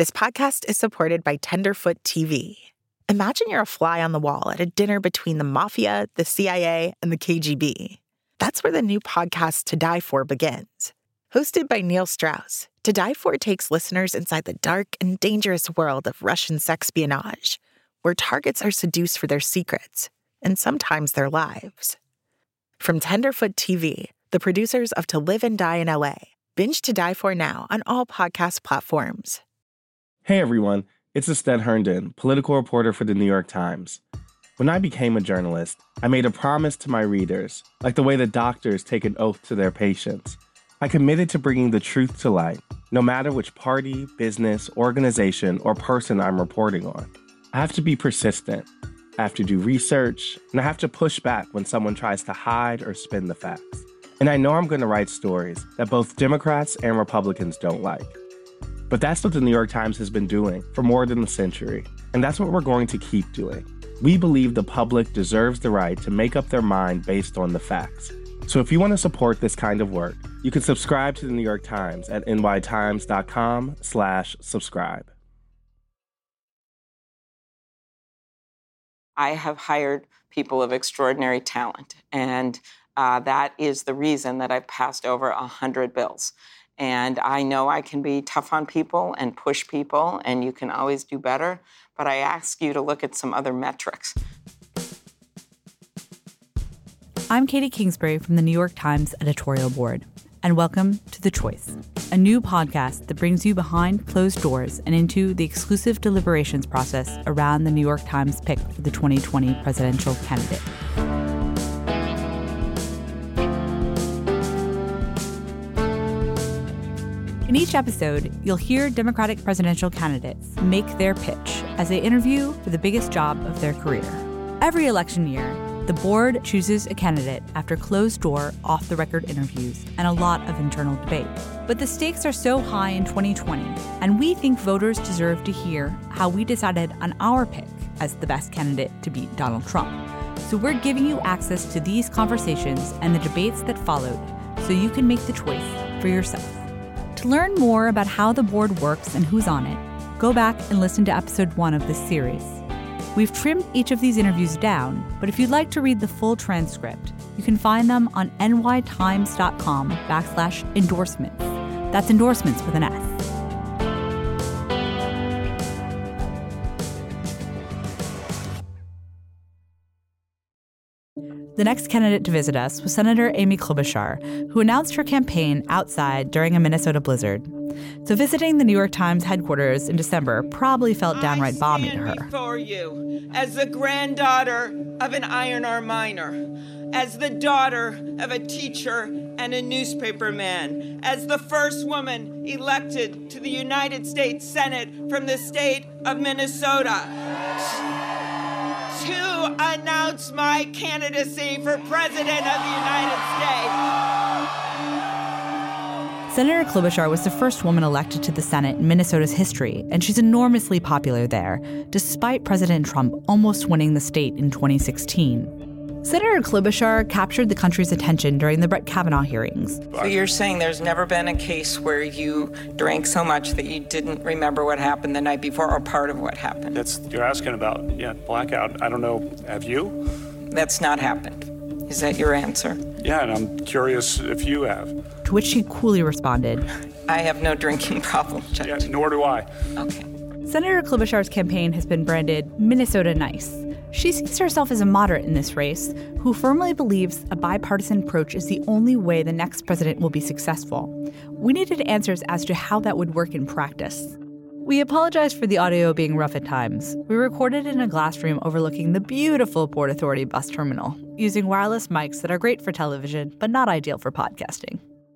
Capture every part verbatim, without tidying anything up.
This podcast is supported by Tenderfoot T V. Imagine you're a fly on the wall at a dinner between the mafia, the C I A, and the K G B. That's where the new podcast To Die For begins. Hosted by Neil Strauss, To Die For takes listeners inside the dark and dangerous world of Russian sexpionage, where targets are seduced for their secrets, and sometimes their lives. From Tenderfoot T V, the producers of To Live and Die in L A, binge To Die For now on all podcast platforms. Hey everyone, it's Asten Herndon, political reporter for The New York Times. When I became a journalist, I made a promise to my readers, like the way that doctors take an oath to their patients. I committed to bringing the truth to light, no matter which party, business, organization, or person I'm reporting on. I have to be persistent. I have to do research, and I have to push back when someone tries to hide or spin the facts. And I know I'm going to write stories that both Democrats and Republicans don't like. But that's what the New York Times has been doing for more than a century, and that's what we're going to keep doing. We believe the public deserves the right to make up their mind based on the facts. So if you want to support this kind of work, you can subscribe to the New York Times at nytimes.com slash subscribe. I have hired people of extraordinary talent, and uh, that is the reason that I've passed over one hundred bills. And I know I can be tough on people and push people, and you can always do better, but I ask you to look at some other metrics. I'm Katie Kingsbury from the New York Times editorial board, and welcome to The Choice, a new podcast that brings you behind closed doors and into the exclusive deliberations process around the New York Times pick for the twenty twenty presidential candidate. In each episode, you'll hear Democratic presidential candidates make their pitch as they interview for the biggest job of their career. Every election year, the board chooses a candidate after closed-door, off-the-record interviews and a lot of internal debate. But the stakes are so high in twenty twenty, and we think voters deserve to hear how we decided on our pick as the best candidate to beat Donald Trump. So we're giving you access to these conversations and the debates that followed so you can make the choice for yourself. To learn more about how the board works and who's on it, go back and listen to episode one of this series. We've trimmed each of these interviews down, but if you'd like to read the full transcript, you can find them on nytimes.com backslash endorsements. That's endorsements with an S. The next candidate to visit us was Senator Amy Klobuchar, who announced her campaign outside during a Minnesota blizzard. So visiting the New York Times headquarters in December probably felt downright balmy to her. I stand before you as the granddaughter of an iron ore miner, as the daughter of a teacher and a newspaperman, as the first woman elected to the United States Senate from the state of Minnesota, to announce my candidacy for President of the United States. Senator Klobuchar was the first woman elected to the Senate in Minnesota's history, and she's enormously popular there, despite President Trump almost winning the state in twenty sixteen. Senator Klobuchar captured the country's attention during the Brett Kavanaugh hearings. So you're saying there's never been a case where you drank so much that you didn't remember what happened the night before or part of what happened? That's you're asking about, yeah, blackout. I don't know, have you? That's not happened. Is that your answer? Yeah, and I'm curious if you have. To which she coolly responded, I have no drinking problem, Judge. Yeah, nor do I. Okay. Senator Klobuchar's campaign has been branded Minnesota Nice. She sees herself as a moderate in this race who firmly believes a bipartisan approach is the only way the next president will be successful. We needed answers as to how that would work in practice. We apologize for the audio being rough at times. We recorded in a glass room overlooking the beautiful Port Authority bus terminal, using wireless mics that are great for television, but not ideal for podcasting.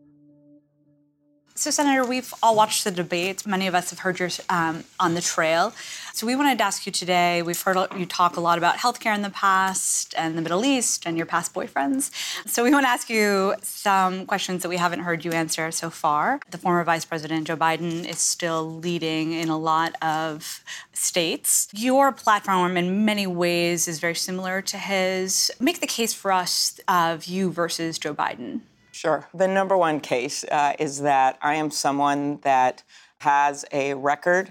So, Senator, we've all watched the debates. Many of us have heard yours um, on the trail. So we wanted to ask you today, we've heard you talk a lot about healthcare in the past and the Middle East and your past boyfriends. So we want to ask you some questions that we haven't heard you answer so far. The former Vice President Joe Biden is still leading in a lot of states. Your platform in many ways is very similar to his. Make the case for us of you versus Joe Biden. Sure. The number one case uh, is that I am someone that has a record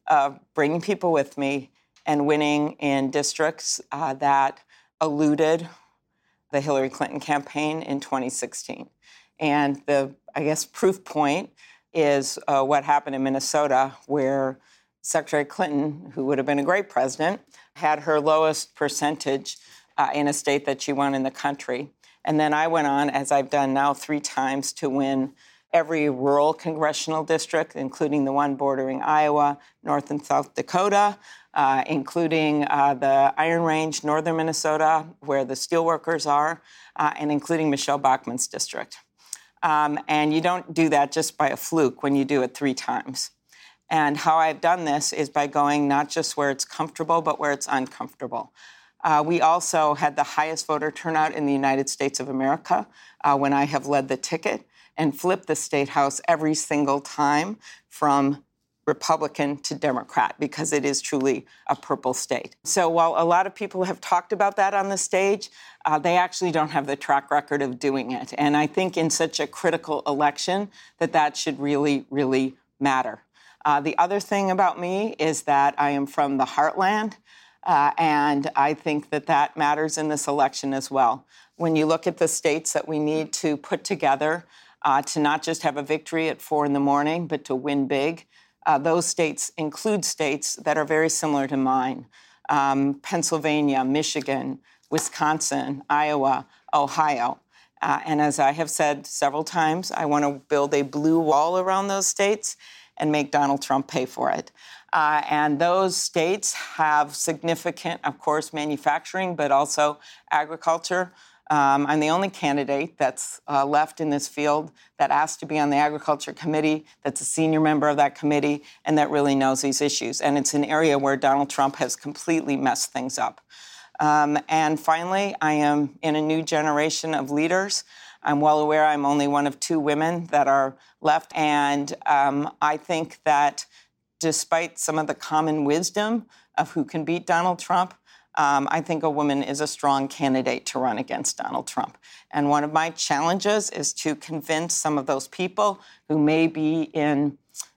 of bringing people with me and winning in districts uh, that eluded the Hillary Clinton campaign in twenty sixteen. And the, I guess, proof point is uh, what happened in Minnesota, where Secretary Clinton, who would have been a great president, had her lowest percentage uh, in a state that she won in the country. And then I went on, as I've done now three times, to win every rural congressional district, including the one bordering Iowa, North and South Dakota, uh, including uh, the Iron Range, northern Minnesota, where the steelworkers are, uh, and including Michelle Bachmann's district. Um, and you don't do that just by a fluke when you do it three times. And how I've done this is by going not just where it's comfortable, but where it's uncomfortable. Uh, we also had the highest voter turnout in the United States of America uh, when I have led the ticket and flipped the state house every single time from Republican to Democrat, because it is truly a purple state. So while a lot of people have talked about that on the stage, uh, they actually don't have the track record of doing it. And I think in such a critical election that that should really, really matter. Uh, the other thing about me is that I am from the heartland, uh, and I think that that matters in this election as well. When you look at the states that we need to put together uh, to not just have a victory at four in the morning, but to win big, uh, those states include states that are very similar to mine. Um, Pennsylvania, Michigan, Wisconsin, Iowa, Ohio. Uh, and as I have said several times, I want to build a blue wall around those states and make Donald Trump pay for it. Uh, and those states have significant, of course, manufacturing, but also agriculture. Um, I'm the only candidate that's uh, left in this field that asked to be on the Agriculture Committee, that's a senior member of that committee, and that really knows these issues. And it's an area where Donald Trump has completely messed things up. Um, and finally, I am in a new generation of leaders. I'm well aware I'm only one of two women that are left. And um, I think that despite some of the common wisdom of who can beat Donald Trump, um, I think a woman is a strong candidate to run against Donald Trump. And one of my challenges is to convince some of those people who may be in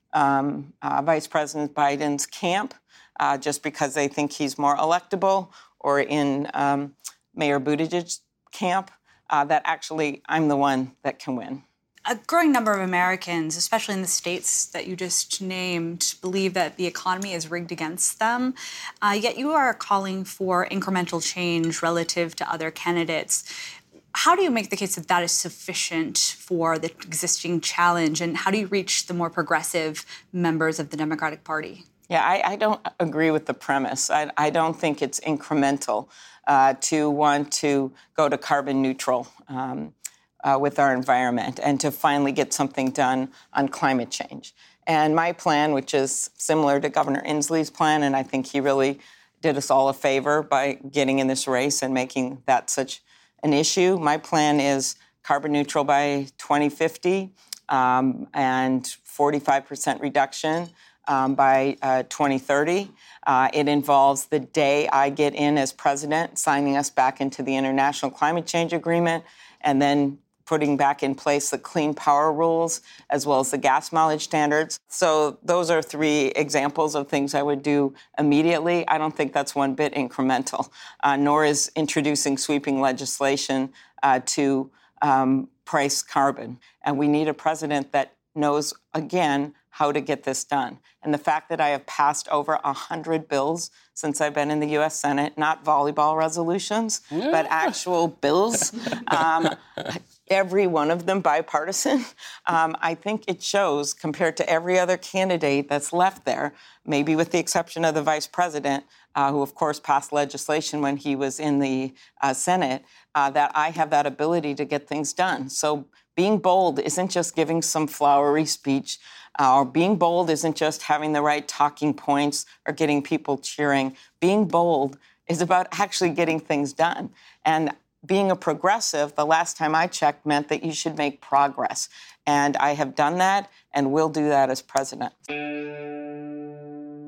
um, uh, Vice President Biden's camp uh, just because they think he's more electable, or in um, Mayor Buttigieg's camp, uh, that actually I'm the one that can win. A growing number of Americans, especially in the states that you just named, believe that the economy is rigged against them. Uh, yet you are calling for incremental change relative to other candidates. How do you make the case that that is sufficient for the existing challenge? And how do you reach the more progressive members of the Democratic Party? Yeah, I, I don't agree with the premise. I, I don't think it's incremental uh, to want to go to carbon neutral um, uh, with our environment and to finally get something done on climate change. And my plan, which is similar to Governor Inslee's plan, and I think he really did us all a favor by getting in this race and making that such an issue. My plan is carbon neutral by twenty fifty um, and forty-five percent reduction Um, by uh, twenty thirty. Uh, it involves the day I get in as president, signing us back into the International Climate Change Agreement, and then putting back in place the clean power rules, as well as the gas mileage standards. So those are three examples of things I would do immediately. I don't think that's one bit incremental, uh, nor is introducing sweeping legislation uh, to um, price carbon. And we need a president that knows, again, how to get this done. And the fact that I have passed over one hundred bills since I've been in the U S Senate, not volleyball resolutions, yeah. but actual bills, um, every one of them bipartisan, um, I think it shows, compared to every other candidate that's left there, maybe with the exception of the vice president, uh, who, of course, passed legislation when he was in the uh, Senate, uh, that I have that ability to get things done. So being bold isn't just giving some flowery speech, uh, or being bold isn't just having the right talking points or getting people cheering. Being bold is about actually getting things done. And being a progressive, the last time I checked, meant that you should make progress. And I have done that and will do that as president.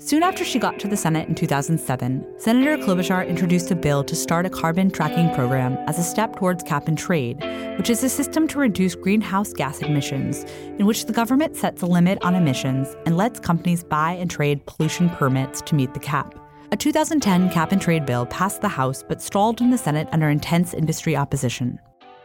Soon after she got to the Senate in two thousand seven, Senator Klobuchar introduced a bill to start a carbon tracking program as a step towards cap and trade, which is a system to reduce greenhouse gas emissions, in which the government sets a limit on emissions and lets companies buy and trade pollution permits to meet the cap. A two thousand ten cap and trade bill passed the House but stalled in the Senate under intense industry opposition.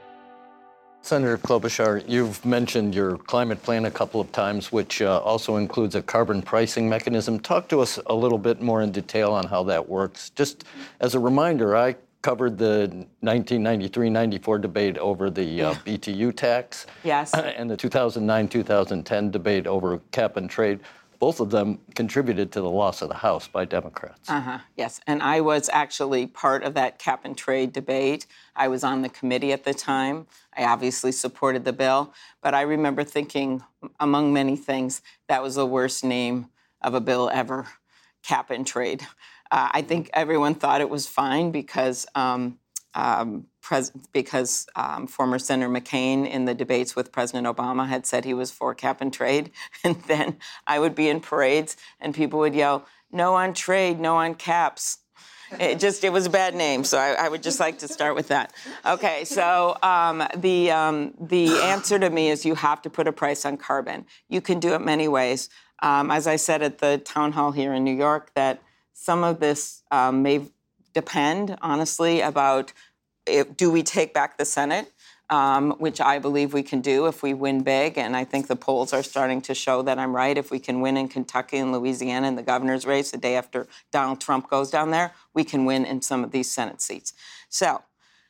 Senator Klobuchar, you've mentioned your climate plan a couple of times, which uh, also includes a carbon pricing mechanism. Talk to us a little bit more in detail on how that works. Just as a reminder, I covered the nineteen ninety-three ninety-four debate over the uh, B T U tax. Yes. And the two thousand nine two thousand ten debate over cap and trade. Both of them contributed to the loss of the House by Democrats. Uh-huh, yes. And I was actually part of that cap and trade debate. I was on the committee at the time. I obviously supported the bill. But I remember thinking, among many things, that was the worst name of a bill ever, cap and trade. Uh, I think everyone thought it was fine because um, um, pres- because um, former Senator McCain in the debates with President Obama had said he was for cap and trade. And then I would be in parades and people would yell, no on trade, no on caps. It just, it was a bad name, so I, I would just like to start with that. Okay, so um, the um, the answer to me is you have to put a price on carbon. You can do it many ways. Um, as I said at the town hall here in New York, that some of this um, may depend, honestly, about if, do we take back the Senate, um, which I believe we can do if we win big, and I think the polls are starting to show that I'm right. If we can win in Kentucky and Louisiana in the governor's race the day after Donald Trump goes down there, we can win in some of these Senate seats. So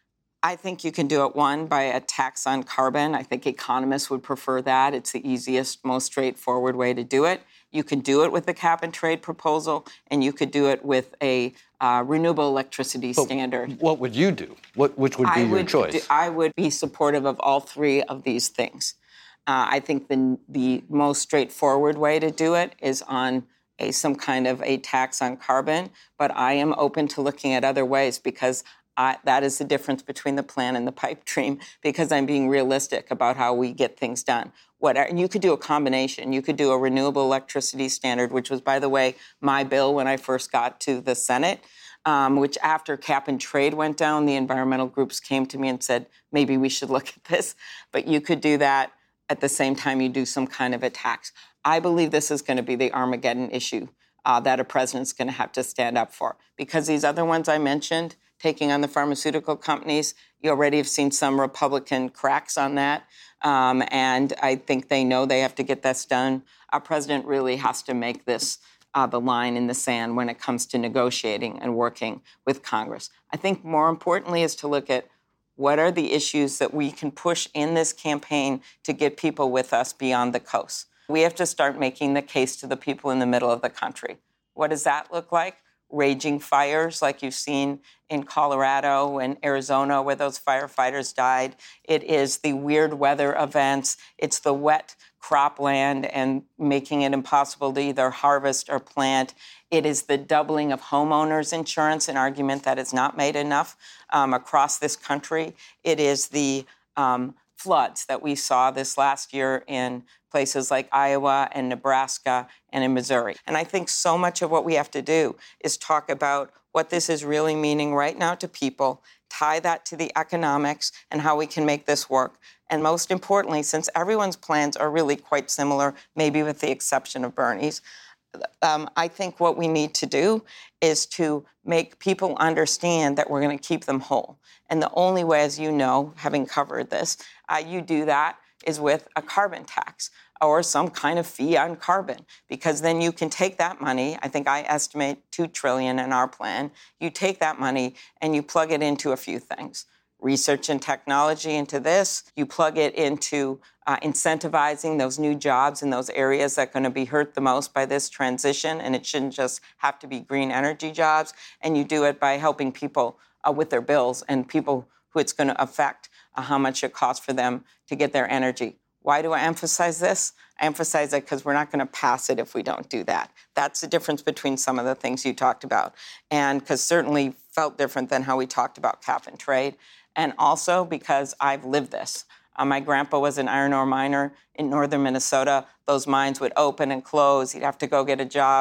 I think you can do it, one, by a tax on carbon. I think economists would prefer that. It's the easiest, most straightforward way to do it. You could do it with the cap and trade proposal, and you could do it with a uh, renewable electricity but standard. What would you do? What, which would be I your would choice? Do, I would be supportive of all three of these things. Uh, I think the the most straightforward way to do it is on a some kind of a tax on carbon, but I am open to looking at other ways because I, that is the difference between the plan and the pipe dream, because I'm being realistic about how we get things done. What, and you could do a combination. You could do a renewable electricity standard, which was, by the way, my bill when I first got to the Senate, um, which after cap and trade went down, the environmental groups came to me and said, maybe we should look at this. But you could do that at the same time you do some kind of a tax. I believe this is going to be the Armageddon issue uh, that a president's going to have to stand up for, because these other ones I mentioned, taking on the pharmaceutical companies, you already have seen some Republican cracks on that. Um, and I think they know they have to get this done. Our president really has to make this uh, the line in the sand when it comes to negotiating and working with Congress. I think more importantly is to look at what are the issues that we can push in this campaign to get people with us beyond the coast. We have to start making the case to the people in the middle of the country. What does that look like? Raging fires like you've seen in Colorado and Arizona where those firefighters died. It is the weird weather events. It's the wet cropland and making it impossible to either harvest or plant. It is the doubling of homeowners insurance, an argument that is not made enough um, across this country. It is the um, floods that we saw this last year in places like Iowa and Nebraska and in Missouri. And I think so much of what we have to do is talk about what this is really meaning right now to people, tie that to the economics and how we can make this work. And most importantly, since everyone's plans are really quite similar, maybe with the exception of Bernie's, um, I think what we need to do is to make people understand that we're going to keep them whole. And the only way, as you know, having covered this, uh, you do that is with a carbon tax or some kind of fee on carbon, because then you can take that money. I think I estimate two trillion dollars in our plan. You take that money and you plug it into a few things. Research and technology into this. You plug it into uh, incentivizing those new jobs in those areas that are going to be hurt the most by this transition, and it shouldn't just have to be green energy jobs. And you do it by helping people uh, with their bills and people who it's going to affect uh, how much it costs for them to get their energy. Why do I emphasize this? I emphasize it because we're not going to pass it if we don't do that. That's the difference between some of the things you talked about. And because certainly felt different than how we talked about cap and trade. And also because I've lived this. Uh, my grandpa was an iron ore miner in northern Minnesota. Those mines would open and close. He'd have to go get a job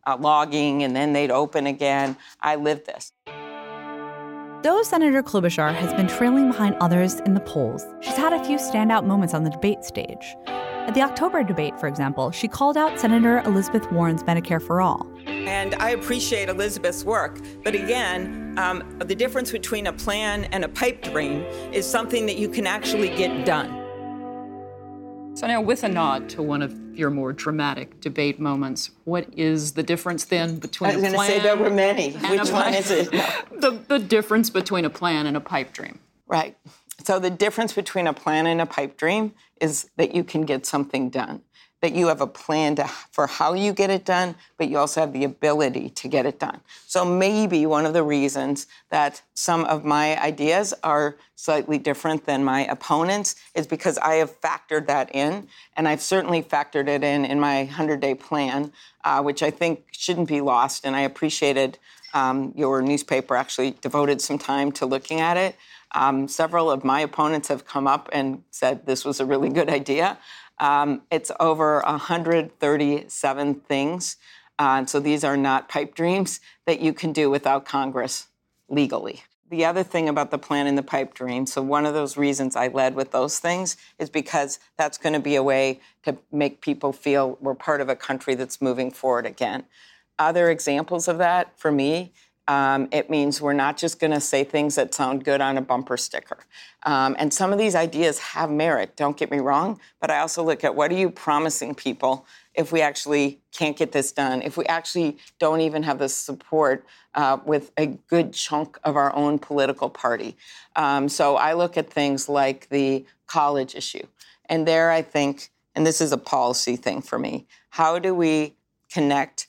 uh, logging, and then they'd open again. I lived this. Though Senator Klobuchar has been trailing behind others in the polls, she's had a few standout moments on the debate stage. At the October debate, for example, she called out Senator Elizabeth Warren's Medicare for All. And I appreciate Elizabeth's work, but again, um, the difference between a plan and a pipe dream is something that you can actually get done. So now, with a nod to one of your more dramatic debate moments, what is the difference then between a plan? I was going to say there were many. Which one is it? the, the difference between a plan and a pipe dream. Right. So the difference between a plan and a pipe dream is that you can get something done, that you have a plan to, for how you get it done, but you also have the ability to get it done. So maybe one of the reasons that some of my ideas are slightly different than my opponents is because I have factored that in, and I've certainly factored it in in my hundred-day plan, uh, which I think shouldn't be lost, and I appreciated um, your newspaper actually devoted some time to looking at it. Um, several of my opponents have come up and said this was a really good idea. Um, it's over one hundred thirty-seven things. Uh, so these are not pipe dreams that you can do without Congress legally. The other thing about the plan and the pipe dream, so one of those reasons I led with those things is because that's going to be a way to make people feel we're part of a country that's moving forward again. Other examples of that, for me, Um, it means we're not just going to say things that sound good on a bumper sticker. Um, and some of these ideas have merit, don't get me wrong, but I also look at what are you promising people if we actually can't get this done, if we actually don't even have the support uh, with a good chunk of our own political party. Um, so I look at things like the college issue. And there I think, and this is a policy thing for me, how do we connect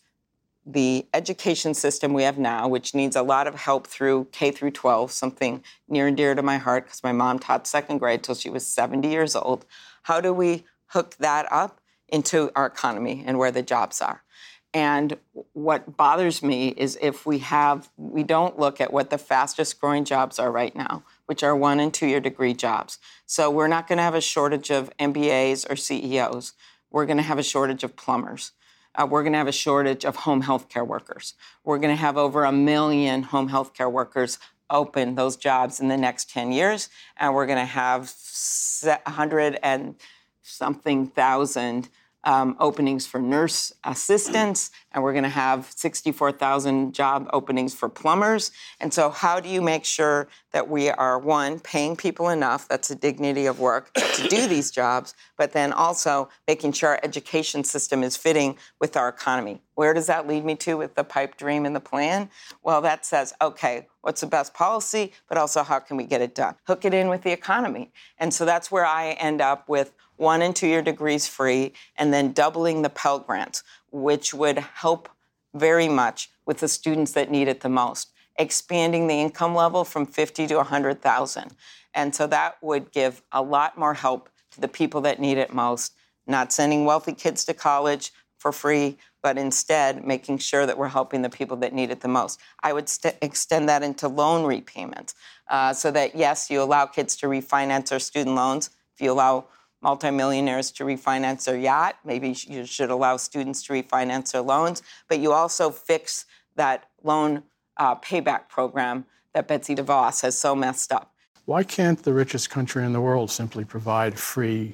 the education system we have now, which needs a lot of help through K through twelve, something near and dear to my heart because my mom taught second grade till she was seventy years old. How do we hook that up into our economy and where the jobs are? And what bothers me is if we have, we don't look at what the fastest growing jobs are right now, which are one and two year degree jobs. So we're not going to have a shortage of M B As or C E Os. We're going to have a shortage of plumbers. Uh, we're going to have a shortage of home health care workers. We're going to have over a million home health care workers open those jobs in the next ten years. And we're going to have one hundred and something thousand um, openings for nurse assistants. And we're going to have sixty-four thousand job openings for plumbers. And so how do you make sure that we are, one, paying people enough, that's the dignity of work, to do these jobs, but then also making sure our education system is fitting with our economy? Where does that lead me to with the pipe dream and the plan? Well, that says, okay, what's the best policy, but also how can we get it done? Hook it in with the economy. And so that's where I end up with one and two year degrees free and then doubling the Pell Grants, which would help very much with the students that need it the most, expanding the income level from fifty to one hundred thousand. And so that would give a lot more help to the people that need it most, not sending wealthy kids to college for free, but instead making sure that we're helping the people that need it the most. I would st- extend that into loan repayments uh, so that, yes, you allow kids to refinance their student loans. If you allow multimillionaires to refinance their yacht, maybe you should allow students to refinance their loans, but you also fix that loan uh, payback program that Betsy DeVos has so messed up. Why can't the richest country in the world simply provide free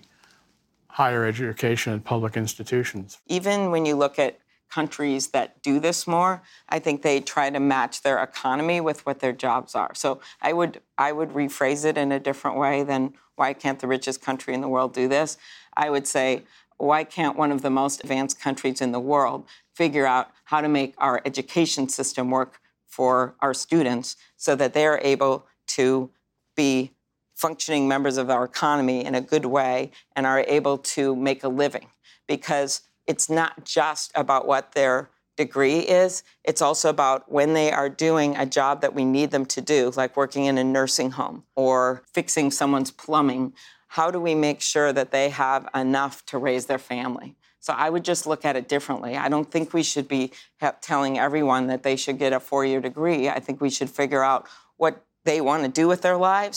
higher education at public institutions? Even when you look at countries that do this more, I think they try to match their economy with what their jobs are. So I would I would rephrase it in a different way than why can't the richest country in the world do this? I would say, why can't one of the most advanced countries in the world figure out how to make our education system work for our students so that they are able to be functioning members of our economy in a good way and are able to make a living? Because it's not just about what their degree is. It's also about when they are doing a job that we need them to do, like working in a nursing home or fixing someone's plumbing. How do we make sure that they have enough to raise their family? So I would just look at it differently. I don't think we should be telling everyone that they should get a four-year degree. I think we should figure out what they want to do with their lives,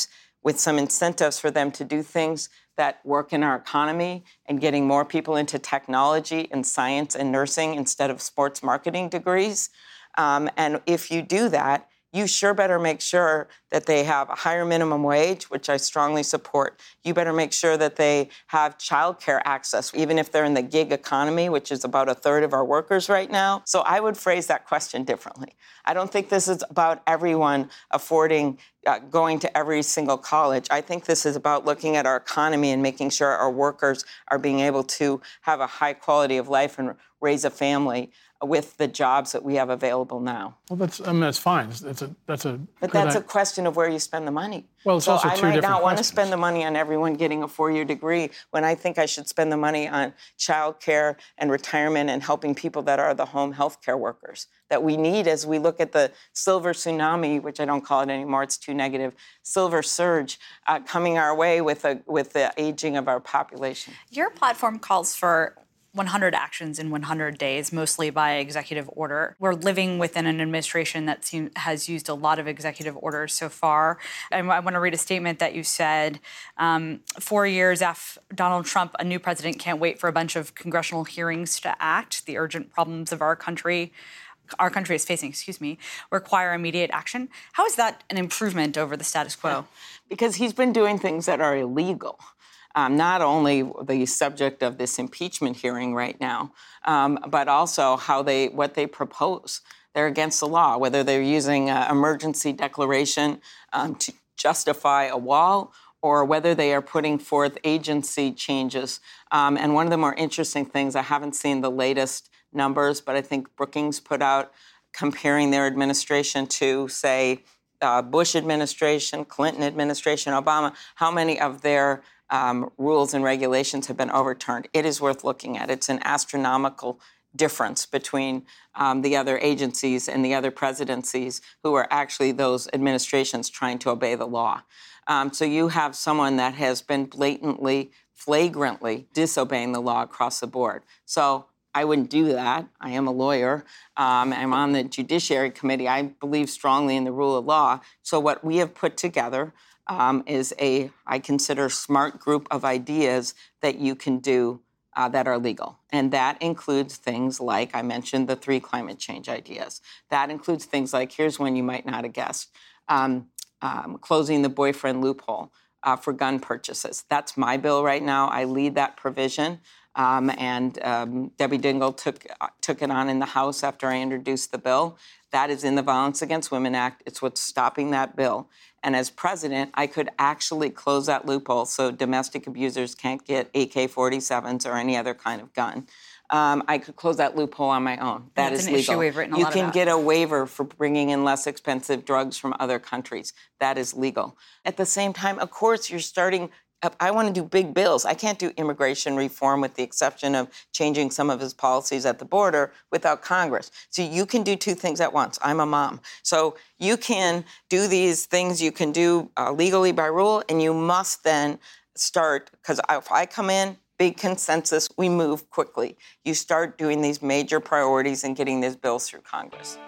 with some incentives for them to do things that work in our economy and getting more people into technology and science and nursing instead of sports marketing degrees. Um, and if you do that, you sure better make sure that they have a higher minimum wage, which I strongly support. You better make sure that they have childcare access, even if they're in the gig economy, which is about a third of our workers right now. So I would phrase that question differently. I don't think this is about everyone affording uh, going to every single college. I think this is about looking at our economy and making sure our workers are being able to have a high quality of life and raise a family with the jobs that we have available now. Well, that's I mean that's fine. That's a that's a. But that's I, a question of where you spend the money. Well, it's so also I two might different not want to questions. spend the money on everyone getting a four-year degree when I think I should spend the money on child care and retirement and helping people that are the home health care workers that we need as we look at the silver tsunami, which I don't call it anymore, it's too negative, silver surge uh, coming our way with a, with the aging of our population. Your platform calls for one hundred actions in one hundred days, mostly by executive order. We're living within an administration that seem, has used a lot of executive orders so far. And I want to read a statement that you said, um, four years after Donald Trump, a new president can't wait for a bunch of congressional hearings to act. The urgent problems of our country, our country is facing, excuse me, require immediate action. How is that an improvement over the status quo? Because he's been doing things that are illegal. Um, not only the subject of this impeachment hearing right now, um, but also how they what they propose. They're against the law, whether they're using an emergency declaration um, to justify a wall or whether they are putting forth agency changes. Um, and one of the more interesting things, I haven't seen the latest numbers, but I think Brookings put out comparing their administration to, say, uh, Bush administration, Clinton administration, Obama, how many of their Um, rules and regulations have been overturned. It is worth looking at. It's an astronomical difference between um, the other agencies and the other presidencies who are actually those administrations trying to obey the law. Um, so you have someone that has been blatantly, flagrantly disobeying the law across the board. So I wouldn't do that. I am a lawyer. Um, I'm on the Judiciary Committee. I believe strongly in the rule of law. So what we have put together Um, is a, I consider, smart group of ideas that you can do uh, that are legal. And that includes things like, I mentioned the three climate change ideas. That includes things like, here's one you might not have guessed, um, um, closing the boyfriend loophole uh, for gun purchases. That's my bill right now. I lead that provision. Um, and um, Debbie Dingell took, uh, took it on in the House after I introduced the bill. That is in the Violence Against Women Act. It's what's stopping that bill. And as president, I could actually close that loophole so domestic abusers can't get A K forty-sevens or any other kind of gun. Um, I could close that loophole on my own. That That's is an legal. issue we've written a you lot can about. get a waiver for bringing in less expensive drugs from other countries. That is legal. At the same time, of course, you're starting I want to do big bills. I can't do immigration reform with the exception of changing some of his policies at the border without Congress. So you can do two things at once. I'm a mom. So you can do these things you can do uh, legally by rule, and you must then start, because if I come in, big consensus, we move quickly. You start doing these major priorities and getting these bills through Congress.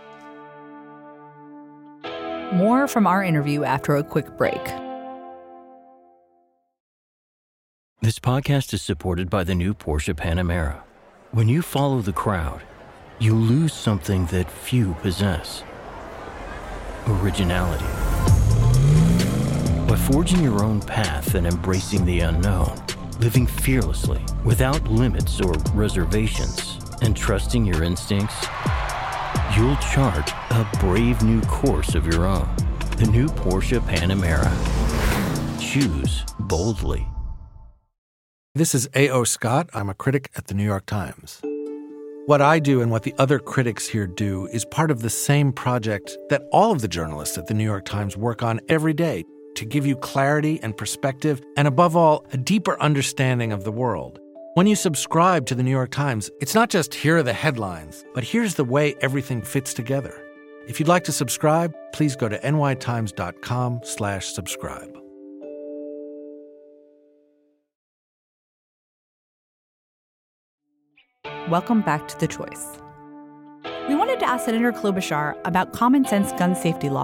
More from our interview after a quick break. This podcast is supported by the new Porsche Panamera. When you follow the crowd, you lose something that few possess. Originality. By forging your own path and embracing the unknown, living fearlessly, without limits or reservations, and trusting your instincts, you'll chart a brave new course of your own. The new Porsche Panamera. Choose boldly. This is A O. Scott. I'm a critic at the New York Times. What I do and what the other critics here do is part of the same project that all of the journalists at the New York Times work on every day to give you clarity and perspective and, above all, a deeper understanding of the world. When you subscribe to the New York Times, it's not just here are the headlines, but here's the way everything fits together. If you'd like to subscribe, please go to nytimes.com slash subscribe. Welcome back to The Choice. We wanted to ask Senator Klobuchar about common sense gun safety laws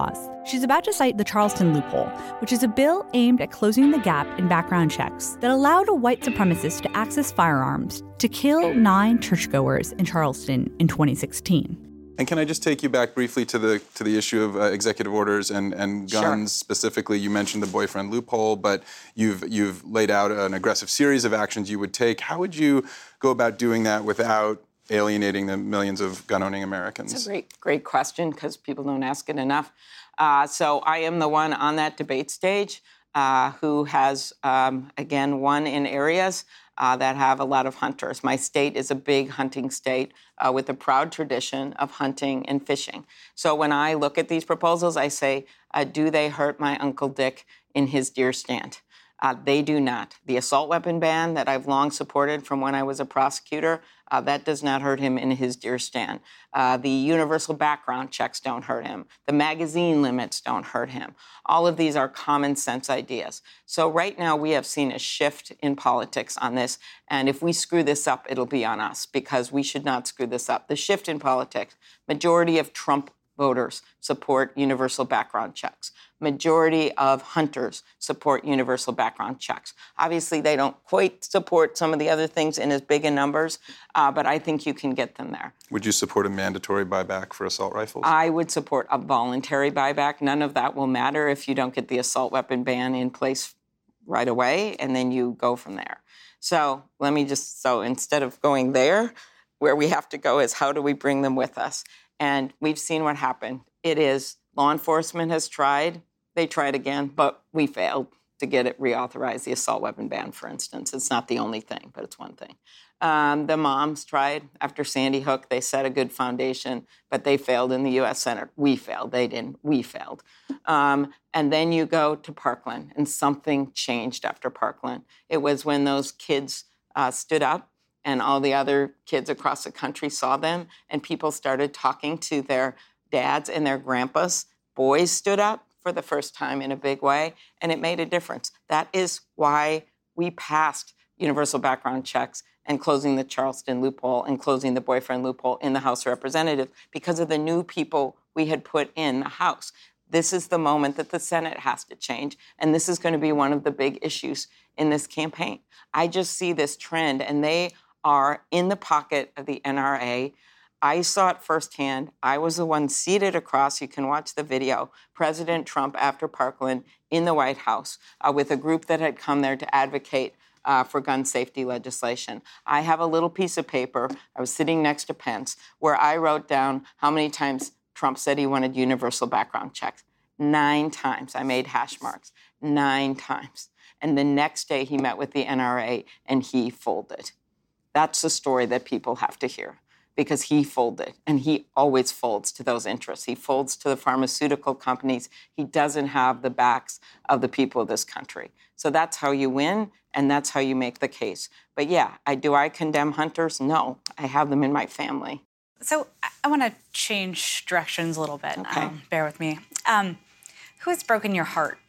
She's about to cite the Charleston loophole, which is a bill aimed at closing the gap in background checks that allowed a white supremacist to access firearms to kill nine churchgoers in Charleston in twenty sixteen. And can I just take you back briefly to the to the issue of uh, executive orders and, and guns Sure. specifically? You mentioned the boyfriend loophole, but you've you've laid out an aggressive series of actions you would take. How would you go about doing that without alienating the millions of gun-owning Americans? It's a great, great question because people don't ask it enough. Uh, so I am the one on that debate stage uh, who has, um, again, won in areas Uh, that have a lot of hunters. My state is a big hunting state uh, with a proud tradition of hunting and fishing. So when I look at these proposals, I say, uh, do they hurt my Uncle Dick in his deer stand? Uh, they do not. The assault weapon ban that I've long supported from when I was a prosecutor, uh, that does not hurt him in his deer stand. Uh, the universal background checks don't hurt him. The magazine limits don't hurt him. All of these are common sense ideas. So right now we have seen a shift in politics on this. And if we screw this up, it'll be on us because we should not screw this up. The shift in politics, majority of Trump voters support universal background checks. Majority of hunters support universal background checks. Obviously, they don't quite support some of the other things in as big a numbers, uh, but I think you can get them there. Would you support a mandatory buyback for assault rifles? I would support a voluntary buyback. None of that will matter if you don't get the assault weapon ban in place right away, and then you go from there. So let me just, so instead of going there, where we have to go is how do we bring them with us? And we've seen what happened. It is law enforcement has tried. They tried again, but we failed to get it reauthorized, the assault weapon ban, for instance. It's not the only thing, but it's one thing. Um, the moms tried. After Sandy Hook, they set a good foundation, but they failed in the U S Senate. We failed. They didn't. We failed. Um, and then you go to Parkland, and something changed after Parkland. It was when those kids uh, stood up and all the other kids across the country saw them, and people started talking to their dads and their grandpas. Boys stood up for the first time in a big way, and it made a difference. That is why we passed universal background checks and closing the Charleston loophole and closing the boyfriend loophole in the House of Representatives, because of the new people we had put in the House. This is the moment that the Senate has to change, and this is going to be one of the big issues in this campaign. I just see this trend, and they are in the pocket of the N R A. I saw it firsthand. I was the one seated across, you can watch the video, President Trump after Parkland in the White House uh, with a group that had come there to advocate uh, for gun safety legislation. I have a little piece of paper, I was sitting next to Pence, where I wrote down how many times Trump said he wanted universal background checks. Nine times. I made hash marks. Nine times. And the next day he met with the N R A and he folded. That's the story that people have to hear, because he folded, and he always folds to those interests. He folds to the pharmaceutical companies. He doesn't have the backs of the people of this country. So that's how you win, and that's how you make the case. But yeah, I, do I condemn hunters? No, I have them in my family. So I, I want to change directions a little bit. Okay. Um, bear with me. Um, who has broken your heart?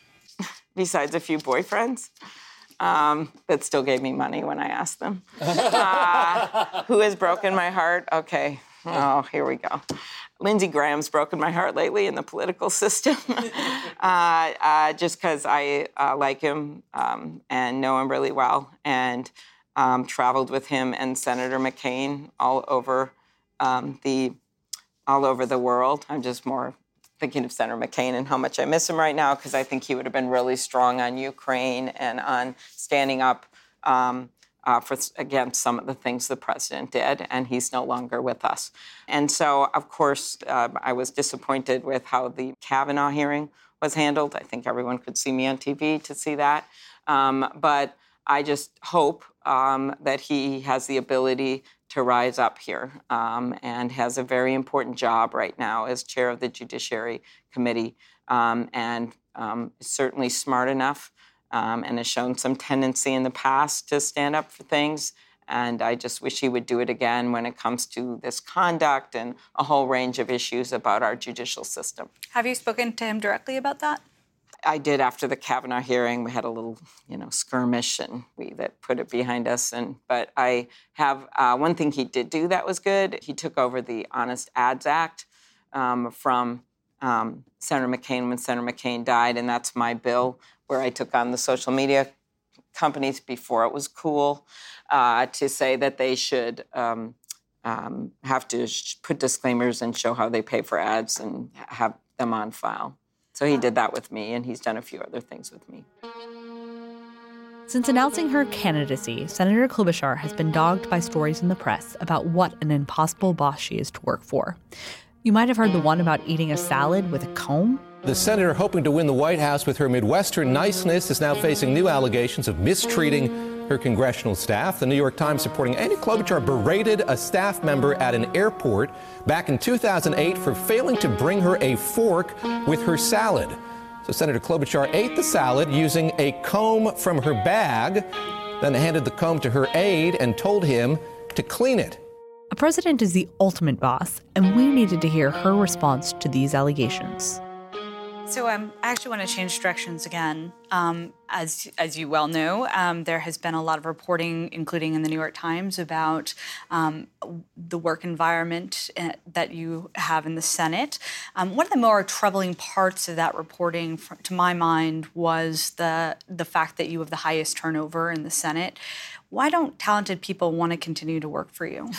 Besides a few boyfriends. Um, that still gave me money when I asked them. Uh, who has broken my heart? Okay. Oh, here we go. Lindsey Graham's broken my heart lately in the political system, uh, uh, just because I uh, like him um, and know him really well, and um, traveled with him and Senator McCain all over um, the all over the world. I'm just more thinking of Senator McCain and how much I miss him right now, because I think he would have been really strong on Ukraine and on standing up um, uh, for against some of the things the president did, and he's no longer with us. And so, of course, uh, I was disappointed with how the Kavanaugh hearing was handled. I think everyone could see me on T V to see that. Um, but I just hope um, that he has the ability to rise up here um, and has a very important job right now as chair of the Judiciary Committee, um, and um, is certainly smart enough um, and has shown some tendency in the past to stand up for things. And I just wish he would do it again when it comes to this conduct and a whole range of issues about our judicial system. Have you spoken to him directly about that? I did after the Kavanaugh hearing. We had a little, you know, skirmish, and we that put it behind us. And but I have uh, one thing he did do that was good. He took over the Honest Ads Act um, from um, Senator McCain when Senator McCain died, and that's my bill where I took on the social media companies before it was cool uh, to say that they should um, um, have to sh- put disclaimers and show how they pay for ads and have them on file. So he did that with me, and he's done a few other things with me. Since announcing her candidacy, Senator Klobuchar has been dogged by stories in the press about what an impossible boss she is to work for. You might have heard the one about eating a salad with a comb. The senator hoping to win the White House with her Midwestern niceness is now facing new allegations of mistreating her congressional staff. The New York Times reporting Amy Klobuchar berated a staff member at an airport back in two thousand eight for failing to bring her a fork with her salad. So Senator Klobuchar ate the salad using a comb from her bag, then handed the comb to her aide and told him to clean it. A president is the ultimate boss, and we needed to hear her response to these allegations. So um, I actually want to change directions again. Um, as as you well know, um, there has been a lot of reporting, including in the New York Times, about um, the work environment that you have in the Senate. Um, one of the more troubling parts of that reporting, for, to my mind, was the the fact that you have the highest turnover in the Senate. Why don't talented people want to continue to work for you?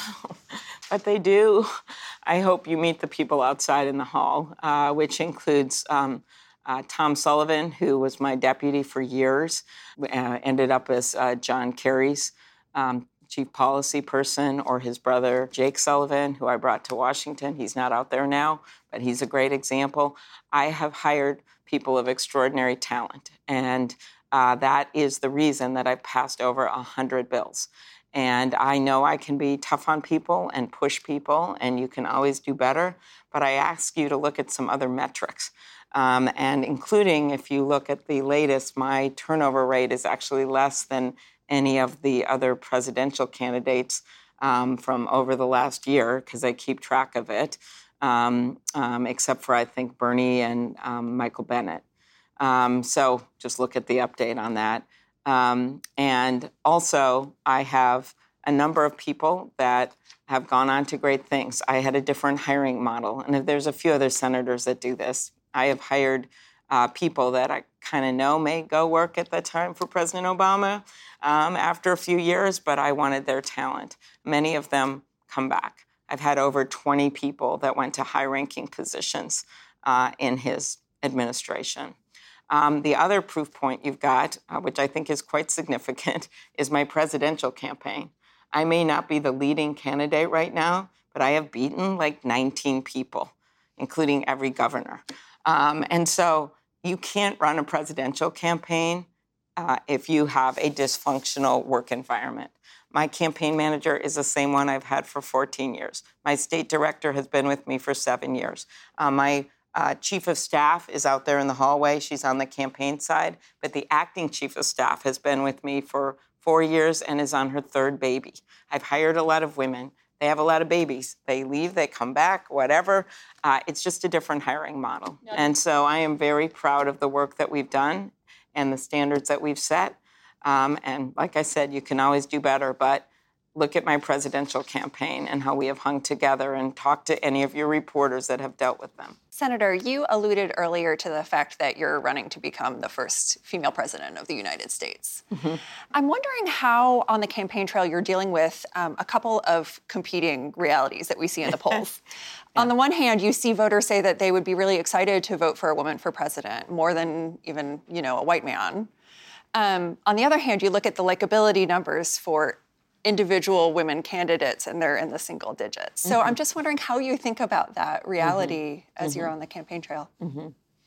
But they do. I hope you meet the people outside in the hall, uh, which includes um, uh, Tom Sullivan, who was my deputy for years, uh, ended up as uh, John Kerry's um, chief policy person, or his brother, Jake Sullivan, who I brought to Washington. He's not out there now, but he's a great example. I have hired people of extraordinary talent, and uh, that is the reason that I've passed over one hundred bills. And I know I can be tough on people and push people, and you can always do better. But I ask you to look at some other metrics. Um, and including, if you look at the latest, my turnover rate is actually less than any of the other presidential candidates um, from over the last year, because I keep track of it, um, um, except for, I think, Bernie and um, Michael Bennet. Um, so just look at the update on that. Um, and also, I have a number of people that have gone on to great things. I had a different hiring model, and there's a few other senators that do this. I have hired uh, people that I kind of know may go work at the time for President Obama um, after a few years, but I wanted their talent. Many of them come back. I've had over twenty people that went to high-ranking positions uh, in his administration. Um, the other proof point you've got, uh, which I think is quite significant, is my presidential campaign. I may not be the leading candidate right now, but I have beaten like nineteen people, including every governor. Um, and so you can't run a presidential campaign uh, if you have a dysfunctional work environment. My campaign manager is the same one I've had for fourteen years. My state director has been with me for seven years. Uh, my Uh, chief of staff is out there in the hallway. She's on the campaign side. But the acting chief of staff has been with me for four years and is on her third baby. I've hired a lot of women. They have a lot of babies. They leave, they come back, whatever. Uh, it's just a different hiring model. Yeah. And so I am very proud of the work that we've done and the standards that we've set. Um, and like I said, you can always do better, but look at my presidential campaign and how we have hung together, and talk to any of your reporters that have dealt with them. Senator, you alluded earlier to the fact that you're running to become the first female president of the United States. Mm-hmm. I'm wondering how, on the campaign trail, you're dealing with um, a couple of competing realities that we see in the polls. Yeah. On the one hand, you see voters say that they would be really excited to vote for a woman for president, more than even, you know, a white man. Um, on the other hand, you look at the likability numbers for individual women candidates, and they're in the single digits. So mm-hmm. I'm just wondering how you think about that reality mm-hmm. as mm-hmm. you're on the campaign trail. Mm-hmm.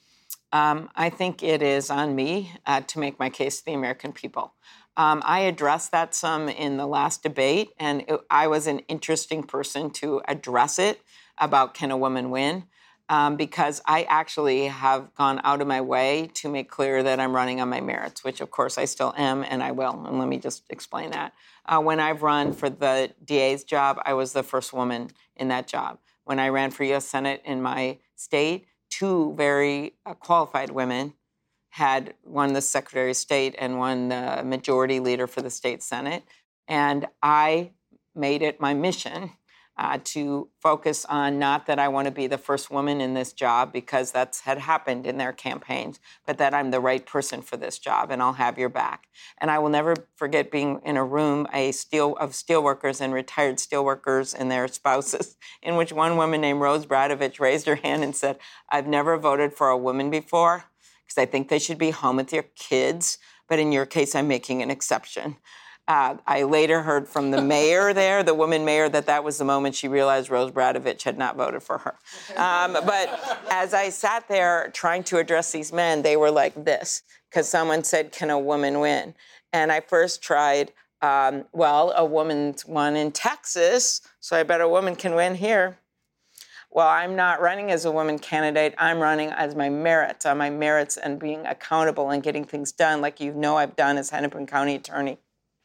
Um, I think it is on me uh, to make my case to the American people. Um, I addressed that some in the last debate, and it, I was an interesting person to address it about can a woman win, um, because I actually have gone out of my way to make clear that I'm running on my merits, which of course I still am, and I will. And let me just explain that. Uh, when I've run for the D A's job, I was the first woman in that job. When I ran for U S Senate in my state, two very uh, qualified women had won the Secretary of State and won the majority leader for the state Senate. And I made it my mission uh, to focus on not that I want to be the first woman in this job, because that's had happened in their campaigns, but that I'm the right person for this job, and I'll have your back. And I will never forget being in a room a steel of steelworkers and retired steelworkers and their spouses, in which one woman named Rose Bradovich raised her hand and said, "I've never voted for a woman before because I think they should be home with your kids, but in your case, I'm making an exception." Uh, I later heard from the mayor there, the woman mayor, that that was the moment she realized Rose Bradovich had not voted for her. Um, but as I sat there trying to address these men, they were like this, because someone said, "Can a woman win?" And I first tried, um, well, a woman's won in Texas, so I bet a woman can win here. Well, I'm not running as a woman candidate. I'm running as my merits, on my merits and being accountable and getting things done like you know I've done as Hennepin County attorney.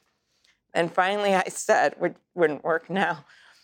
And finally I said, it wouldn't work now,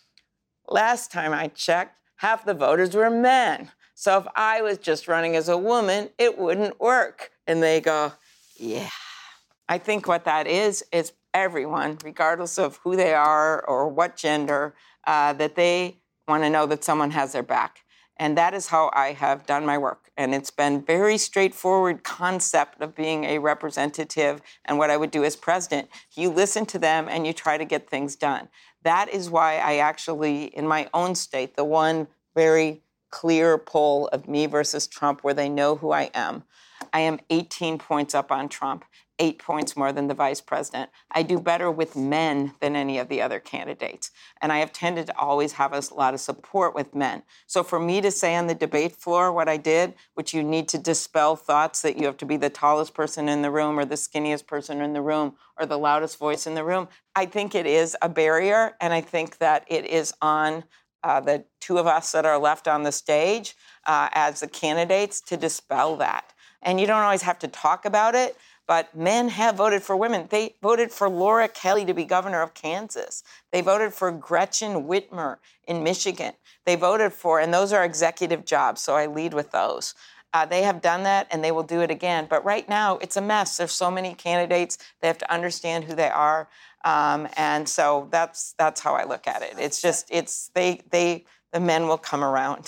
last time I checked, half the voters were men. So if I was just running as a woman, it wouldn't work. And they go, yeah. I think what that is, is everyone, regardless of who they are or what gender, uh, that they want to know that someone has their back. And that is how I have done my work. And it's been very straightforward concept of being a representative and what I would do as president. You listen to them and you try to get things done. That is why I actually, in my own state, the one very clear poll of me versus Trump where they know who I am, I am eighteen points up on Trump, eight points more than the vice president. I do better with men than any of the other candidates. And I have tended to always have a lot of support with men. So for me to say on the debate floor what I did, which you need to dispel thoughts that you have to be the tallest person in the room or the skinniest person in the room or the loudest voice in the room, I think it is a barrier. And I think that it is on uh, the two of us that are left on the stage uh, as the candidates to dispel that. And you don't always have to talk about it, but men have voted for women. They voted for Laura Kelly to be governor of Kansas. They voted for Gretchen Whitmer in Michigan. They voted for, and those are executive jobs, so I lead with those. Uh, they have done that, and they will do it again. But right now, it's a mess. There's so many candidates. They have to understand who they are. Um, and so that's that's how I look at it. It's just, it's, they, they, the men will come around.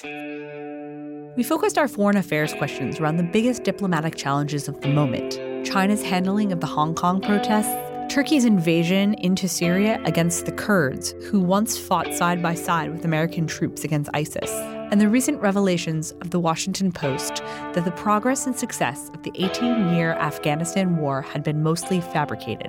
We focused our foreign affairs questions around the biggest diplomatic challenges of the moment: China's handling of the Hong Kong protests, Turkey's invasion into Syria against the Kurds, who once fought side by side with American troops against ISIS, and the recent revelations of the Washington Post that the progress and success of the eighteen-year Afghanistan war had been mostly fabricated.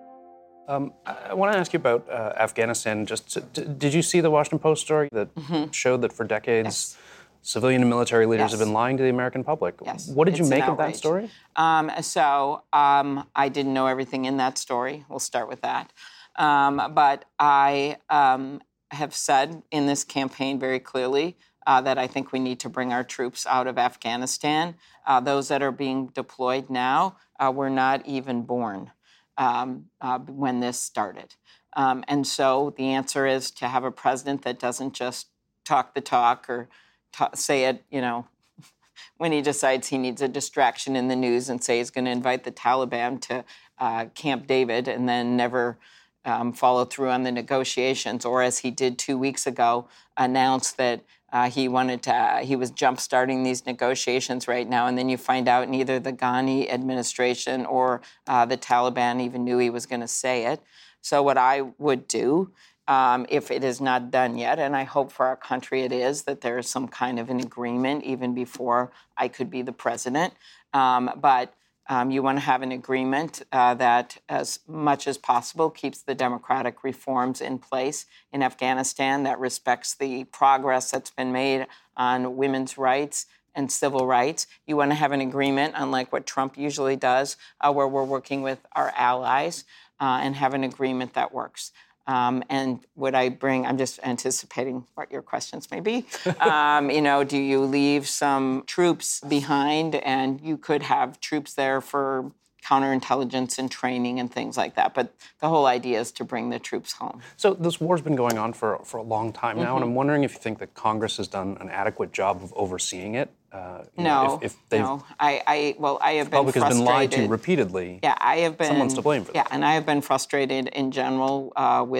Um, I want to ask you about uh, Afghanistan. Just to, to, did you see the Washington Post story that mm-hmm. showed that for decades, yes. civilian and military leaders yes. have been lying to the American public? Yes. What did it's you make of that story? Um, so um, I didn't know everything in that story. We'll start with that. Um, but I um, have said in this campaign very clearly uh, that I think we need to bring our troops out of Afghanistan. Uh, those that are being deployed now uh, were not even born um, uh, when this started. Um, and so the answer is to have a president that doesn't just talk the talk or ta- say it, you know, when he decides he needs a distraction in the news and say he's going to invite the Taliban to uh, Camp David and then never um, follow through on the negotiations, or as he did two weeks ago, announce that uh, he wanted to, uh, he was jump-starting these negotiations right now, and then you find out neither the Ghani administration or uh, the Taliban even knew he was going to say it. So what I would do, Um, if it is not done yet, and I hope for our country it is, that there is some kind of an agreement even before I could be the president. Um, but um, you want to have an agreement uh, that, as much as possible, keeps the democratic reforms in place in Afghanistan, that respects the progress that's been made on women's rights and civil rights. You want to have an agreement, unlike what Trump usually does, uh, where we're working with our allies uh, and have an agreement that works. Um, and would I bring, I'm just anticipating what your questions may be. Um, you know, do you leave some troops behind? And you could have troops there for counterintelligence and training and things like that. But the whole idea is to bring the troops home. So this war's been going on for, for a long time now, mm-hmm. and I'm wondering if you think that Congress has done an adequate job of overseeing it. Uh, no, know, if, if no. I, I, well, I have been frustrated. The public has been lied to repeatedly. Yeah, I have been. Someone's to blame for that. Yeah, and I have been frustrated in general uh, with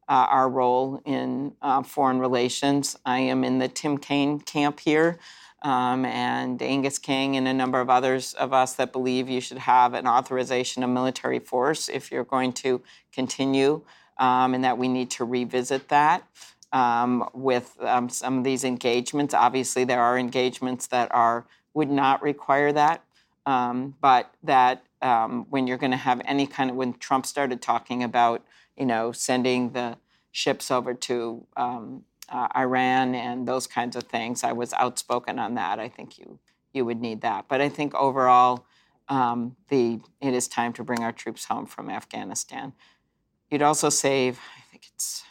uh, our role in uh, foreign relations. I am in the Tim Kaine camp here, um, and Angus King and a number of others of us that believe you should have an authorization of military force if you're going to continue, um, and that we need to revisit that um, with um, some of these engagements. Obviously, there are engagements that are would not require that, um, but that um, when you're going to have any kind of, when Trump started talking about, you know, sending the ships over to um, uh, Iran and those kinds of things, I was outspoken on that. I think you you would need that. But I think overall, um, the it is time to bring our troops home from Afghanistan. You'd also save, I think it's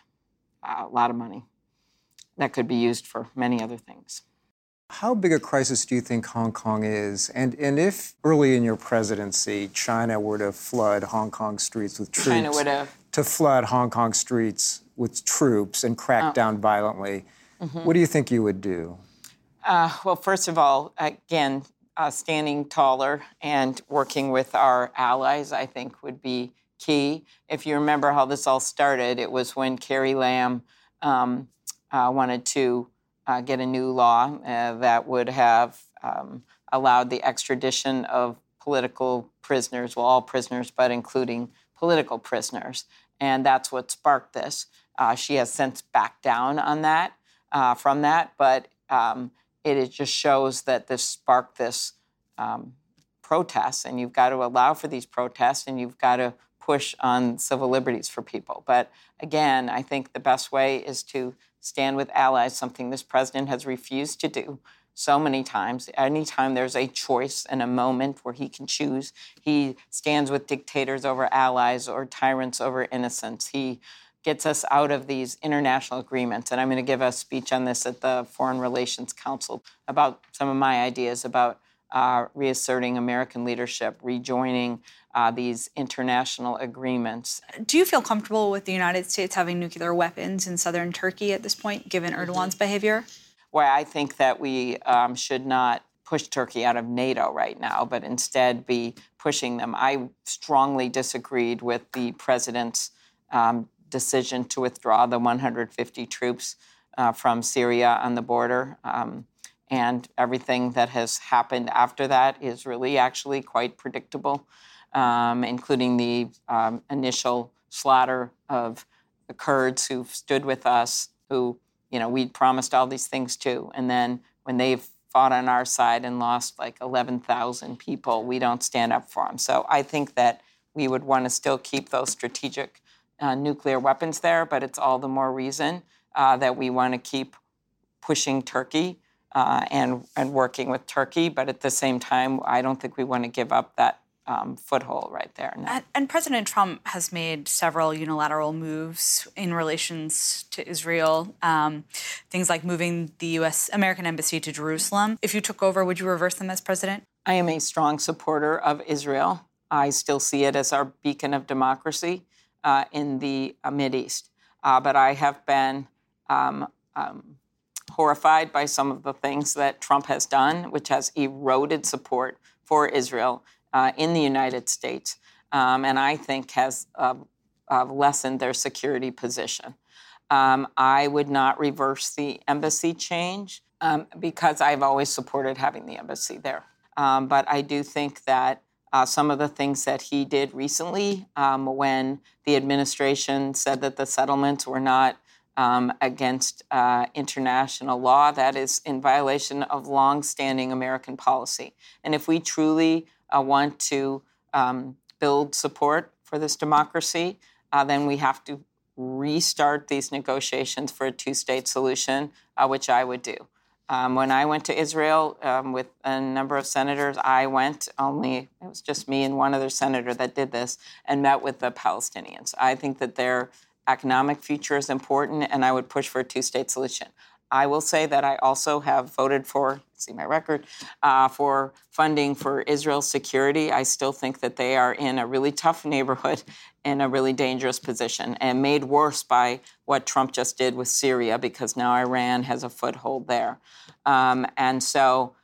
a lot of money that could be used for many other things. How big a crisis do you think Hong Kong is? And and if early in your presidency, China were to flood Hong Kong streets with troops, China would have to flood Hong Kong streets with troops and crack Oh. down violently, Mhm. what do you think you would do? Uh, well, first of all, again, uh, standing taller and working with our allies, I think, would be key. If you remember how this all started, it was when Carrie Lam um, uh, wanted to uh, get a new law uh, that would have um, allowed the extradition of political prisoners, well, all prisoners, but including political prisoners. And that's what sparked this. Uh, she has since backed down on that, uh, from that, but um, it, it just shows that this sparked this um, protest, and you've got to allow for these protests, and you've got to push on civil liberties for people. But again, I think the best way is to stand with allies, something this president has refused to do so many times. Anytime there's a choice and a moment where he can choose, he stands with dictators over allies or tyrants over innocents. He gets us out of these international agreements. And I'm going to give a speech on this at the Foreign Relations Council about some of my ideas about uh, reasserting American leadership, rejoining uh, these international agreements. Do you feel comfortable with the United States having nuclear weapons in southern Turkey at this point, given Erdogan's behavior? Well, I think that we um, should not push Turkey out of NATO right now, but instead be pushing them. I strongly disagreed with the president's um, decision to withdraw the one hundred fifty troops uh, from Syria on the border. Um, and everything that has happened after that is really actually quite predictable, um, including the um, initial slaughter of the Kurds who stood with us, who, you know, we'd promised all these things to. And then when they've fought on our side and lost like eleven thousand people, we don't stand up for them. So I think that we would want to still keep those strategic uh, nuclear weapons there, but it's all the more reason uh, that we want to keep pushing Turkey uh, and, and working with Turkey. But at the same time, I don't think we want to give up that Um, foothold right there. No. And, and President Trump has made several unilateral moves in relations to Israel, um, things like moving the U S American embassy to Jerusalem. If you took over, would you reverse them as president? I am a strong supporter of Israel. I still see it as our beacon of democracy uh, in the uh, Mideast. Uh, but I have been um, um, horrified by some of the things that Trump has done, which has eroded support for Israel Uh, in the United States, um, and I think has uh, uh, lessened their security position. Um, I would not reverse the embassy change um, because I've always supported having the embassy there. Um, but I do think that uh, some of the things that he did recently, um, when the administration said that the settlements were not um, against uh, international law, that is in violation of longstanding American policy. And if we truly Uh, want to um, build support for this democracy, uh, then we have to restart these negotiations for a two-state solution, uh, which I would do. Um, when I went to Israel um, with a number of senators, I went only, it was just me and one other senator that did this, and met with the Palestinians. I think that their economic future is important, and I would push for a two-state solution. I will say that I also have voted for, see my record, uh, for funding for Israel's security. I still think that they are in a really tough neighborhood, in a really dangerous position, and made worse by what Trump just did with Syria, because now Iran has a foothold there. Um, and so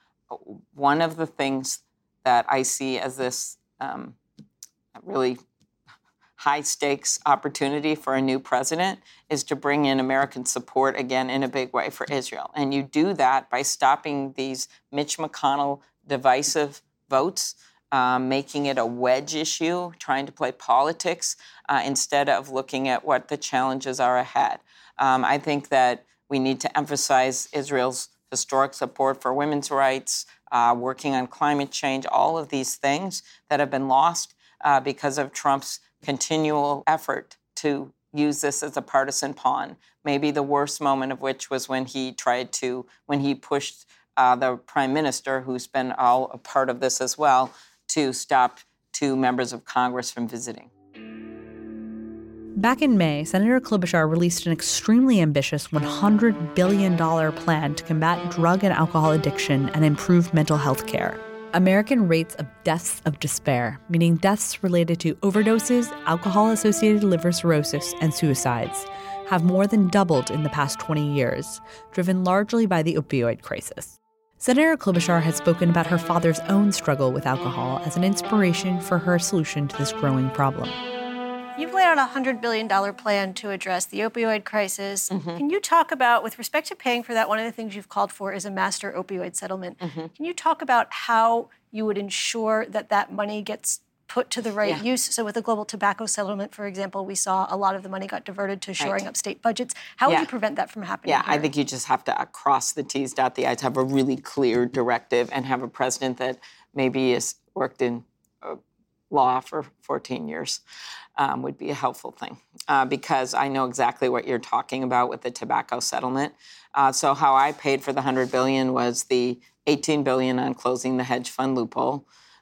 one of the things that I see as this um, really high-stakes opportunity for a new president is to bring in American support again in a big way for Israel. And you do that by stopping these Mitch McConnell divisive votes, um, making it a wedge issue, trying to play politics uh, instead of looking at what the challenges are ahead. Um, I think that we need to emphasize Israel's historic support for women's rights, uh, working on climate change, all of these things that have been lost uh, because of Trump's continual effort to use this as a partisan pawn. Maybe the worst moment of which was when he tried to, when he pushed uh, the prime minister, who's been all a part of this as well, to stop two members of Congress from visiting. Back in May, Senator Klobuchar released an extremely ambitious one hundred billion dollars plan to combat drug and alcohol addiction and improve mental health care. American rates of deaths of despair, meaning deaths related to overdoses, alcohol-associated liver cirrhosis, and suicides, have more than doubled in the past twenty years, driven largely by the opioid crisis. Senator Klobuchar has spoken about her father's own struggle with alcohol as an inspiration for her solution to this growing problem. You've laid out a one hundred billion dollars plan to address the opioid crisis. Mm-hmm. Can you talk about, with respect to paying for that, one of the things you've called for is a master opioid settlement. Mm-hmm. Can you talk about how you would ensure that that money gets put to the right yeah. use? So with the global tobacco settlement, for example, we saw a lot of the money got diverted to shoring right. up state budgets. How yeah. would you prevent that from happening Yeah, here? I think you just have to cross the T's, dot the I's, have a really clear directive, and have a president that maybe has worked in uh, law for fourteen years. Um, would be a helpful thing uh, because I know exactly what you're talking about with the tobacco settlement. Uh, so how I paid for the one hundred billion dollars was the eighteen billion dollars on closing the hedge fund loophole.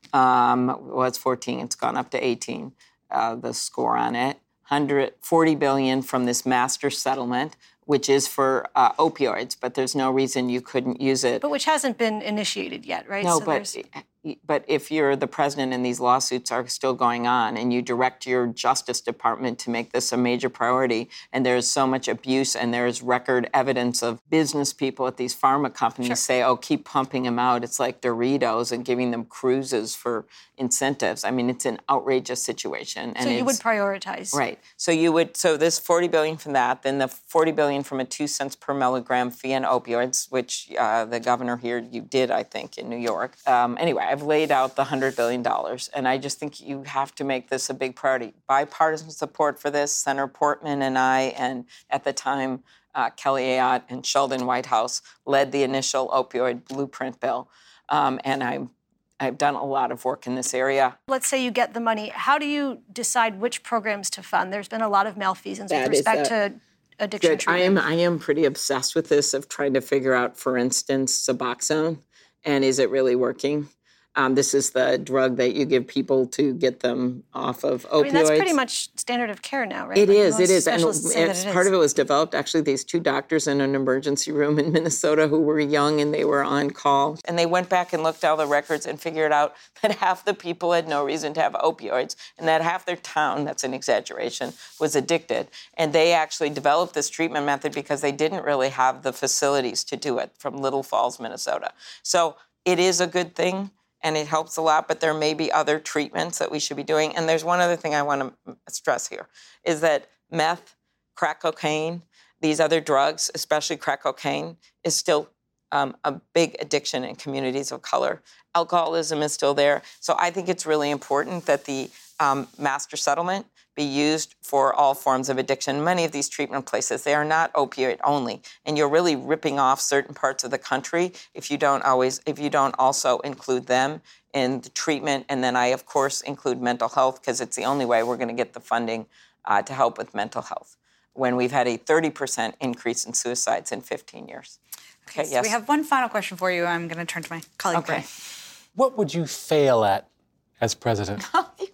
Um, was fourteen, it's gone up to eighteen, uh, the score on it. one hundred forty billion dollars from this master settlement, which is for uh, opioids, but there's no reason you couldn't use it. But which hasn't been initiated yet, right? No, so but there's... but if you're the president and these lawsuits are still going on and you direct your Justice Department to make this a major priority, and there's so much abuse and there's record evidence of business people at these pharma companies sure. say, oh, keep pumping them out. It's like Doritos and giving them cruises for incentives. I mean, it's an outrageous situation. And so you would prioritize. Right. So you would, so this forty billion dollars from that, then the forty billion dollars from a two cents per milligram fee on opioids, which uh, the governor here, you did, I think, in New York. Um, anyway, I've laid out the one hundred billion dollars, and I just think you have to make this a big priority. Bipartisan support for this. Senator Portman and I, and at the time, uh, Kelly Ayotte and Sheldon Whitehouse led the initial opioid blueprint bill, um, and I'm I've done a lot of work in this area. Let's say you get the money. How do you decide which programs to fund? There's been a lot of malfeasance that with respect a, to addiction Judge, treatment. I am, I am pretty obsessed with this, of trying to figure out, for instance, Suboxone, and is it really working? Um, this is the drug that you give people to get them off of opioids. I mean, that's pretty much standard of care now, right? It like is, it is. And as part of it was developed, actually, these two doctors in an emergency room in Minnesota who were young and they were on call. And they went back and looked at all the records and figured out that half the people had no reason to have opioids and that half their town, that's an exaggeration, was addicted. And they actually developed this treatment method because they didn't really have the facilities to do it from Little Falls, Minnesota. So it is a good thing. And it helps a lot, but there may be other treatments that we should be doing. And there's one other thing I want to stress here, is that meth, crack cocaine, these other drugs, especially crack cocaine, is still um, a big addiction in communities of color. Alcoholism is still there. So I think it's really important that the um, master settlement be used for all forms of addiction. Many of these treatment places, they are not opioid only, and you're really ripping off certain parts of the country if you don't always, if you don't also include them in the treatment. And then I, of course, include mental health because it's the only way we're going to get the funding uh, to help with mental health when we've had a thirty percent increase in suicides in fifteen years. Okay, so yes. We have one final question for you. I'm going to turn to my colleague. Okay. Bray. What would you fail at as president?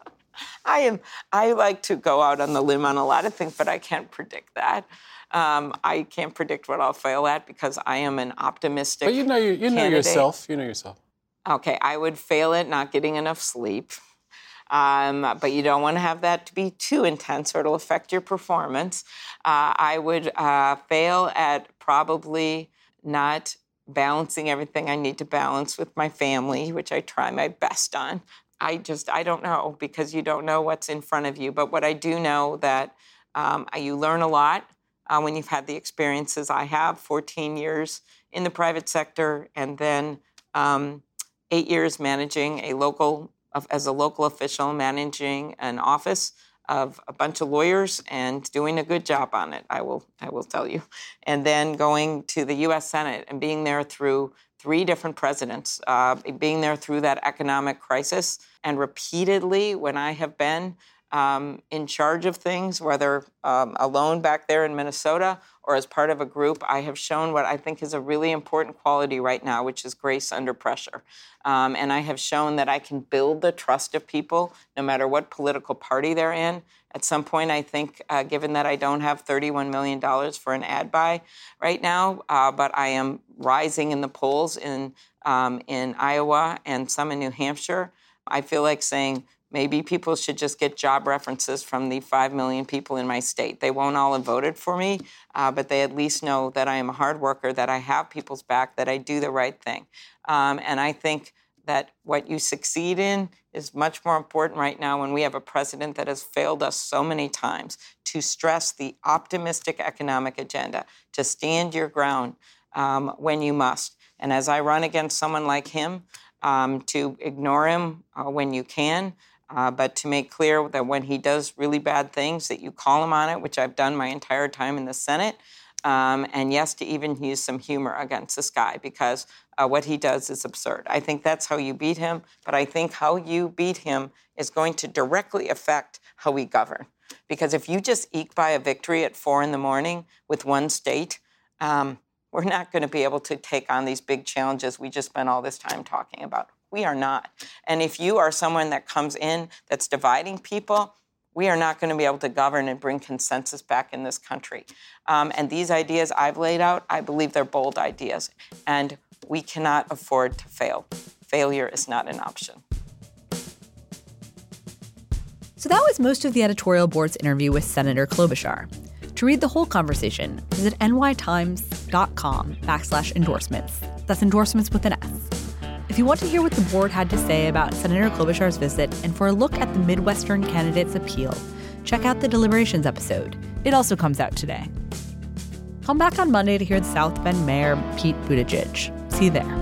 I am. I like to go out on the limb on a lot of things, but I can't predict that. Um, I can't predict what I'll fail at because I am an optimistic. But you know, you, you know candidate. yourself. You know yourself. Okay, I would fail at not getting enough sleep, um, but you don't want to have that to be too intense, or it'll affect your performance. Uh, I would uh, fail at probably not balancing everything I need to balance with my family, which I try my best on. I just, I don't know, because you don't know what's in front of you. But what I do know that um, you learn a lot uh, when you've had the experiences I have, fourteen years in the private sector, and then um, eight years managing a local, as a local official, managing an office of a bunch of lawyers and doing a good job on it, I will I will tell you. And then going to the U S Senate and being there through three different presidents, uh, being there through that economic crisis, and repeatedly when I have been um, in charge of things, whether um, alone back there in Minnesota or as part of a group, I have shown what I think is a really important quality right now, which is grace under pressure. Um, and I have shown that I can build the trust of people, no matter what political party they're in. At some point, I think, uh, given that I don't have thirty-one million dollars for an ad buy right now, uh, but I am rising in the polls in um, in Iowa and some in New Hampshire, I feel like saying, maybe people should just get job references from the five million people in my state. They won't all have voted for me, uh, but they at least know that I am a hard worker, that I have people's back, that I do the right thing. Um, and I think that what you succeed in is much more important right now when we have a president that has failed us so many times, to stress the optimistic economic agenda, to stand your ground um, when you must. And as I run against someone like him, um, to ignore him uh, when you can, Uh, but to make clear that when he does really bad things, that you call him on it, which I've done my entire time in the Senate. Um, and yes, to even use some humor against this guy, because uh, what he does is absurd. I think that's how you beat him. But I think how you beat him is going to directly affect how we govern. Because if you just eke by a victory at four in the morning with one state, um, we're not going to be able to take on these big challenges we just spent all this time talking about. We are not. And if you are someone that comes in that's dividing people, we are not going to be able to govern and bring consensus back in this country. Um, and these ideas I've laid out, I believe they're bold ideas. And we cannot afford to fail. Failure is not an option. So that was most of the editorial board's interview with Senator Klobuchar. To read the whole conversation, visit nytimes.com backslash endorsements. That's endorsements with an S. If you want to hear what the board had to say about Senator Klobuchar's visit and for a look at the Midwestern candidate's appeal, check out the Deliberations episode. It also comes out today. Come back on Monday to hear the South Bend Mayor Pete Buttigieg. See you there.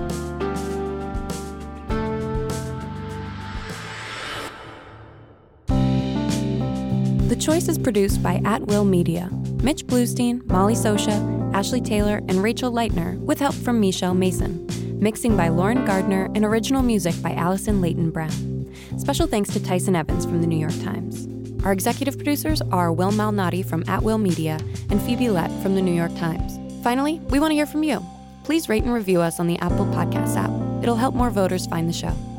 The Choice is produced by At Will Media. Mitch Bluestein, Molly Sosha, Ashley Taylor, and Rachel Leitner, with help from Michelle Mason. Mixing by Lauren Gardner, and original music by Allison Leighton Brown. Special thanks to Tyson Evans from the New York Times. Our executive producers are Will Malnati from At Will Media and Phoebe Lett from the New York Times. Finally, we want to hear from you. Please rate and review us on the Apple Podcasts app. It'll help more voters find the show.